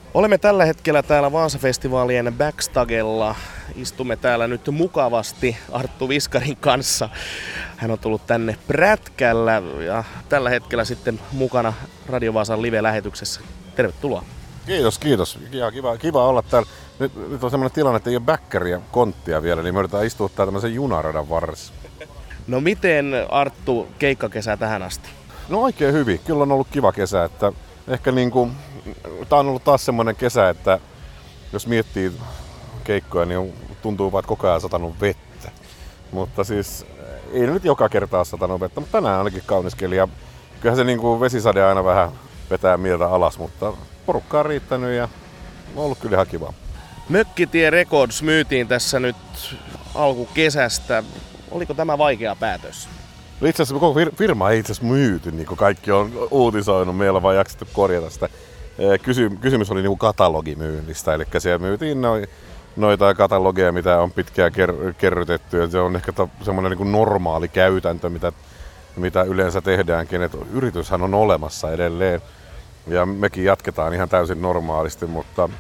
Olemme tällä hetkellä täällä Vaasa-festivaalien backstagella. Istumme täällä nyt mukavasti Arttu Viskarin kanssa. Hän on tullut tänne prätkällä ja tällä hetkellä sitten mukana Radio Vaasan live-lähetyksessä. Tervetuloa. Kiitos. Kiva olla täällä. Nyt on semmoinen tilanne, että ei ole bäkkäriä konttia vielä, niin me yritetään istua täällä tämmöisen junaradan varressa. No miten Arttu keikkakesä tähän asti? No oikein hyvin. Kyllä on ollut kiva kesä. Että ehkä tää on ollut taas semmoinen kesä, että jos miettii keikkoja, niin tuntuu vaan, että koko ajan satanut vettä. Mutta siis ei nyt joka kertaa satanut vettä, mutta tänään ainakin kaunis keli. Ja kyllähän se vesisade aina vähän vetää mieltä alas, mutta porukkaa on riittänyt ja on ollut kyllä ihan kiva. Mökkitie Records myytiin tässä nyt alkukesästä. Oliko tämä vaikea päätös? Itse asiassa koko firma ei itse asiassa myyty, niin kuin kaikki on uutisoinut. Meillä on vaan jaksettu korjata sitä. Kysymys oli katalogimyynnistä, eli siellä myytiin noita katalogeja, mitä on pitkään kerrytetty. Ja se on ehkä semmoinen normaali käytäntö, mitä yleensä tehdäänkin. Et yrityshän on olemassa edelleen ja mekin jatketaan ihan täysin normaalisti, mutta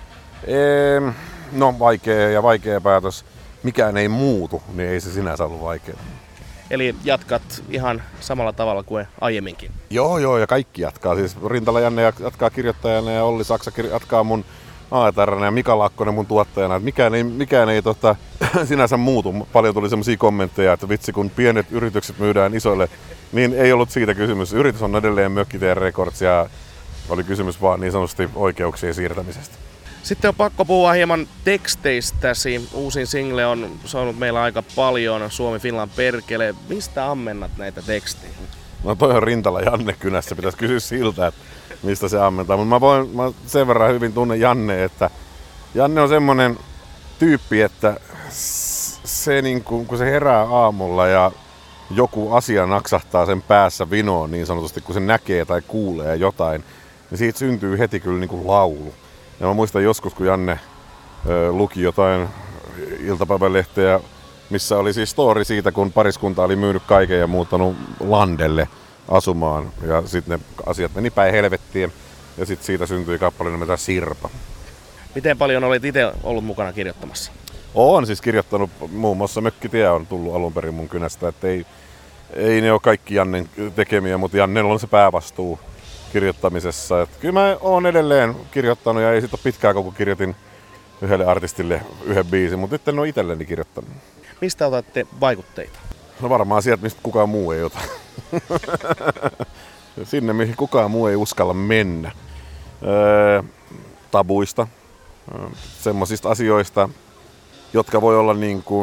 vaikea päätös. Mikään ei muutu, niin ei se sinänsä ollut vaikea. Eli jatkat ihan samalla tavalla kuin aiemminkin? Joo, ja kaikki jatkaa. Siis Rintala Janne jatkaa kirjoittajana ja Olli Saksa jatkaa mun AET:ränä ja Mika Laakkonen mun tuottajana. Et mikään ei sinänsä muutu. Paljon tuli semmosia kommentteja, että vitsi kun pienet yritykset myydään isoille, niin ei ollut siitä kysymys. Yritys on edelleen Mökkitie Records ja oli kysymys vaan niin sanotusti oikeuksien siirtämisestä. Sitten on pakko puhua hieman teksteistäsi. Uusin single on saanut meillä aika paljon, Suomi Finland perkele. Mistä ammennat näitä tekstejä? No toi on Rintala Janne kynässä, pitäisi kysyä siltä, että mistä se ammentaa. Mutta mä sen verran hyvin tunnen Janne, että Janne on semmonen tyyppi, että se kun se herää aamulla ja joku asia naksahtaa sen päässä vinoon niin sanotusti, kun se näkee tai kuulee jotain, niin siitä syntyy heti kyllä laulu. Ja mä muistan joskus, kun Janne luki jotain iltapäivälehteä, missä oli siis story siitä, kun pariskunta oli myynyt kaiken ja muuttanut Landelle asumaan. Ja sitten ne asiat meni päin helvettiin ja sitten siitä syntyi kappale nimeltä Sirpa. Miten paljon olet itse ollut mukana kirjoittamassa? Olen siis kirjoittanut, muun muassa Mökkitie on tullut alun perin mun kynästä, että ei ne ole kaikki Jannen tekemiä, mutta Jannella on se päävastuu kirjoittamisessa. Et kyllä mä oon edelleen kirjoittanut ja ei sit ole pitkään, kun kirjoitin yhdelle artistille yhden biisin, mutta nyt en ole itselleni kirjoittanut. Mistä otatte vaikutteita? No varmaan sieltä, mistä kukaan muu ei ota. Sinne, mihin kukaan muu ei uskalla mennä. Tabuista, semmoisista asioista, jotka voi olla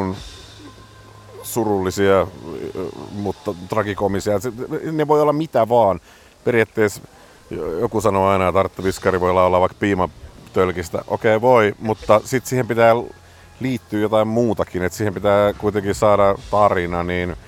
surullisia, mutta tragikomisia. Ne voi olla mitä vaan. Periaatteessa joku sanoo aina, että Arttu Viskari voi laulaa vaikka piimatölkistä. Okei, voi, mutta sitten siihen pitää liittyä jotain muutakin. Et siihen pitää kuitenkin saada tarina.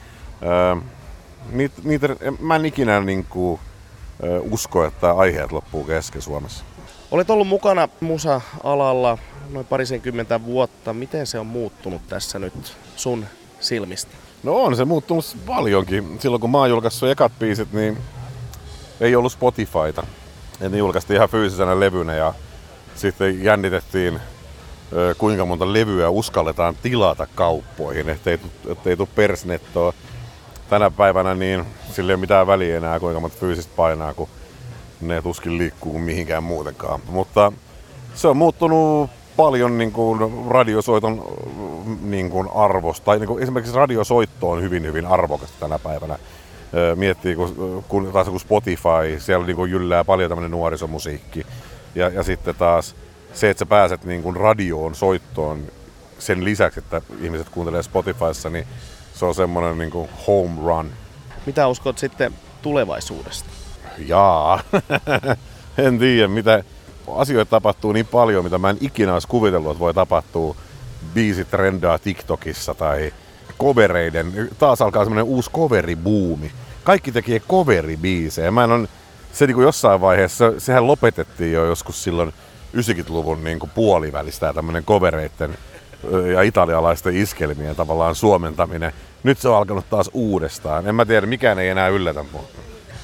Mä en ikinä usko, että aiheet loppuu kesken Suomessa. Olet ollut mukana musa-alalla noin 20 vuotta. Miten se on muuttunut tässä nyt sun silmistä? No on se muuttunut paljonkin. Silloin kun mä oon julkaissut ekat biisit, niin ei ollut Spotifyta. Ne julkaistiin ihan fyysisenä levynä ja sitten jännitettiin kuinka monta levyä uskalletaan tilata kauppoihin, ettei tule persnettoa. Tänä päivänä niin sillä ei ole mitään väliä enää kuinka monta fyysistä painaa, kun ne tuskin liikkuu mihinkään muutenkaan. Mutta se on muuttunut paljon radiosoiton arvosta. Tai esimerkiksi radiosoitto on hyvin, hyvin arvokasta tänä päivänä. Miettii, kun Spotify, siellä jyllää paljon tämmöinen nuorisomusiikki. Ja sitten taas se, että sä pääset radioon, soittoon sen lisäksi, että ihmiset kuuntelee Spotifyssa, niin se on semmoinen home run. Mitä uskot sitten tulevaisuudesta? Jaa, en tiedä, mitä asioita tapahtuu niin paljon, mitä mä en ikinä olisi kuvitellut, että voi tapahtua. Biisit trendaa TikTokissa tai covereiden. Taas alkaa semmoinen uusi coveribuumi. Kaikki tekee coveribiisejä. Se jossain vaiheessa, sehän lopetettiin jo joskus silloin 90-luvun puolivälistä tämmöinen covereiden ja italialaisten iskelmien tavallaan suomentaminen. Nyt se on alkanut taas uudestaan. En mä tiedä, mikään ei enää yllätä mua.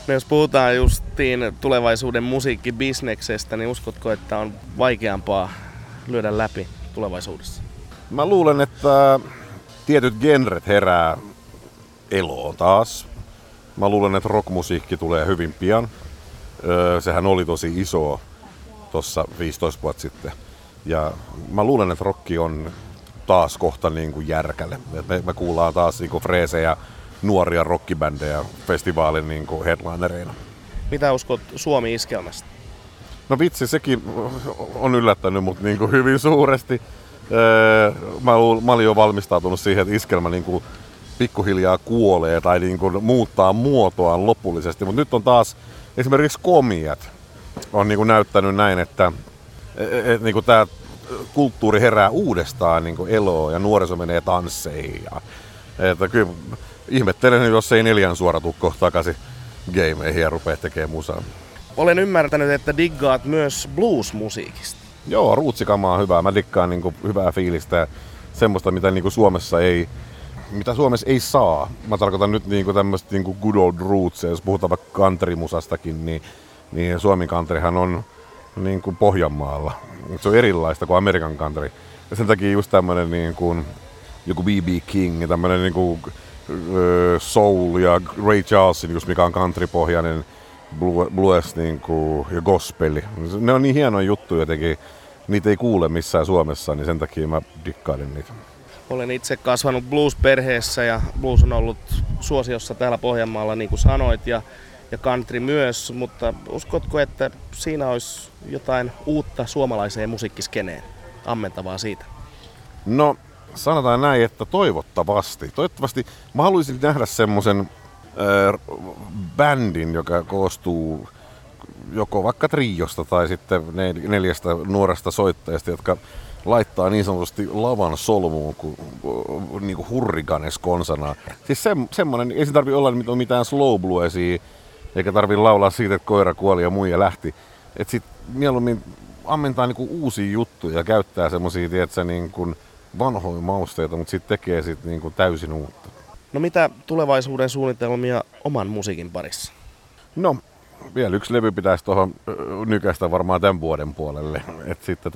No jos puhutaan justiin tulevaisuuden musiikkibisneksestä, niin uskotko, että on vaikeampaa lyödä läpi tulevaisuudessa? Mä luulen, että tietyt genret herää eloon taas. Mä luulen, että rockmusiikki tulee hyvin pian. Sehän oli tosi iso tuossa 15 vuotta sitten. Ja mä luulen, että rocki on taas kohta niin kuin järkälle. Me kuullaan taas niin kuin freesejä, nuoria rockibändejä festivaalin niin kuin headlinereina. Mitä uskot Suomi-iskelmästä? No vitsi, sekin on yllättänyt mut niin kuin hyvin suuresti. Mä olin jo valmistautunut siihen, että iskelmä niin kuin pikkuhiljaa kuolee tai niin kuin muuttaa muotoaan lopullisesti. Mutta nyt on taas esimerkiksi komiat on niin kuin näyttänyt näin, että niin kuin tää kulttuuri herää uudestaan niin kuin eloon ja nuoriso menee tansseihin. Että kyllä ihmettelen, jos ei 4 suoratukko takaisin gameihin ja rupea tekemään musaa. Olen ymmärtänyt, että diggaat myös blues-musiikista. Joo, ruutsikamaa on hyvää. Mä dikkaan niin kuin hyvää fiilistä ja semmoista, mitä niin kuin Suomessa ei saa. Mä tarkoitan nyt niin kuin tämmöistä niin kuin good old roots, jos puhutaan vaikka countrymusastakin, niin Suomen countryhan on niin kuin Pohjanmaalla. Se on erilaista kuin Amerikan country. Ja sen takia just tämmönen niin kuin joku B.B. King ja tämmönen niin kuin soul ja Ray Charles, mikä on countrypohjainen blues niin kuin, ja gospeli. Ne on niin hienoja juttuja jotenkin. Niitä ei kuule missään Suomessa, niin sen takia mä dikkailen niitä. Olen itse kasvanut blues-perheessä ja blues on ollut suosiossa täällä Pohjanmaalla, niin kuin sanoit, ja country myös, mutta uskotko, että siinä olisi jotain uutta suomalaiseen musiikkiskeneen, ammentavaa siitä? No, sanotaan näin, että toivottavasti. Toivottavasti mä haluaisin nähdä semmoisen bändin, joka koostuu joko vaikka triosta tai sitten 4 nuoresta soittajasta, jotka laittaa niin sanotusti lavan solmuun niin kuin hurrikanes konsana. Siis semmoinen, ei se tarvitse olla mitään slow bluesia, eikä tarvitse laulaa siitä, että koira kuoli ja muija lähti. Että sit mieluummin ammentaa niin kuin uusia juttuja ja käyttää semmosia, tiedätkö, niin kuin vanhoja mausteita, mutta sitten tekee sit niin kuin täysin uutta. No mitä tulevaisuuden suunnitelmia oman musiikin parissa? No, vielä yksi levy pitäisi tuohon nykäistä varmaan tämän vuoden puolelle. Et sitten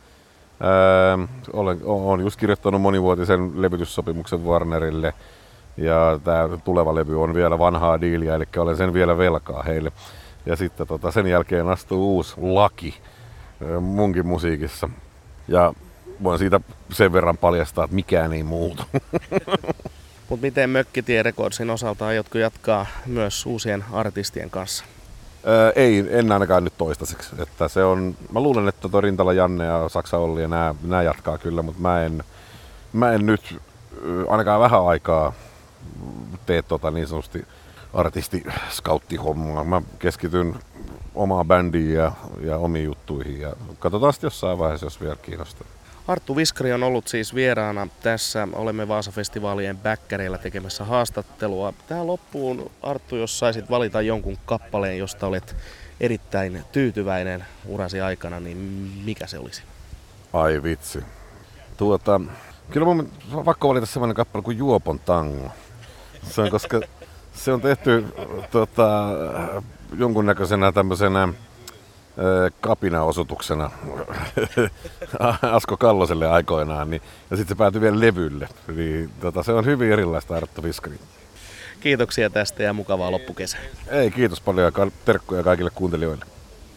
olen just kirjoittanut monivuotisen levytyssopimuksen Warnerille. Ja tämä tuleva levy on vielä vanhaa diiliä, eli olen sen vielä velkaa heille. Ja sitten sen jälkeen astuu uusi laki munkin musiikissa. Ja voin siitä sen verran paljastaa, että mikään ei muutu. Mutta miten Mökkitie Recordsin osalta aiotko jatkaa myös uusien artistien kanssa? En ainakaan nyt toistaiseksi. Että se on, mä luulen, että tuo Rintala Janne ja Saksa Olli ja nämä jatkaa kyllä, mutta mä en nyt ainakaan vähän aikaa tee niin sanotusti artisti-scouttihommaa. Mä keskityn omaan bändiin ja omiin juttuihin ja katsotaan sitten jossain vaiheessa, jos vielä kiinnostaa. Arttu Viskari on ollut siis vieraana tässä. Olemme Vaasa-festivaalien bäkkäreillä tekemässä haastattelua. Tähän loppuun, Arttu, jos saisit valita jonkun kappaleen, josta olet erittäin tyytyväinen urasi aikana, niin mikä se olisi? Ai vitsi. Kyllä mun on pakko valita sellainen kappale kuin Juopon tango. Se on, koska se on tehty jonkunnäköisenä tämmöisenä kapinaosoituksena Asko Kalloselle aikoinaan, ja sitten se päätyi vielä levylle. Niin, se on hyvin erilaista Arttu Viskari. Kiitoksia tästä ja mukavaa loppukesää. Ei, kiitos paljon ja terkkuja kaikille kuuntelijoille.